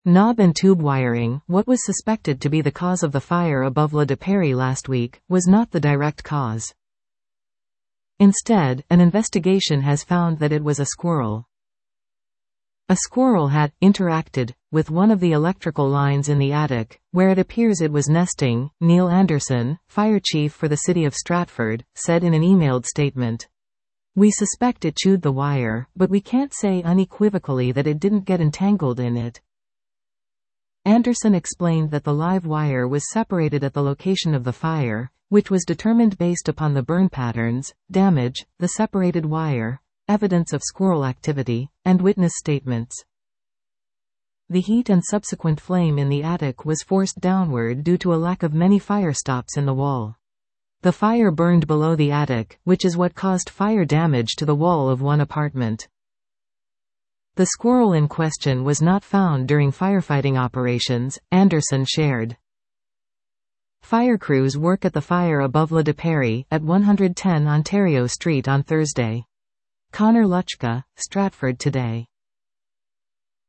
Knob and tube wiring, what was suspected to be the cause of the fire above La de Paris last week, was not the direct cause. Instead, an investigation has found that it was a squirrel. A squirrel had interacted with one of the electrical lines in the attic, where it appears it was nesting, Neil Anderson, fire chief for the city of Stratford, said in an emailed statement. We suspect it chewed the wire, but we can't say unequivocally that it didn't get entangled in it. Anderson explained that the live wire was separated at the location of the fire, which was determined based upon the burn patterns, damage, the separated wire, evidence of squirrel activity, and witness statements. The heat and subsequent flame in the attic was forced downward due to a lack of many fire stops in the wall. The fire burned below the attic, which is what caused fire damage to the wall of one apartment. The squirrel in question was not found during firefighting operations, Anderson shared. Fire crews work at the fire above La de Paris at 110 Ontario Street on Thursday. Connor Luchka, Stratford Today.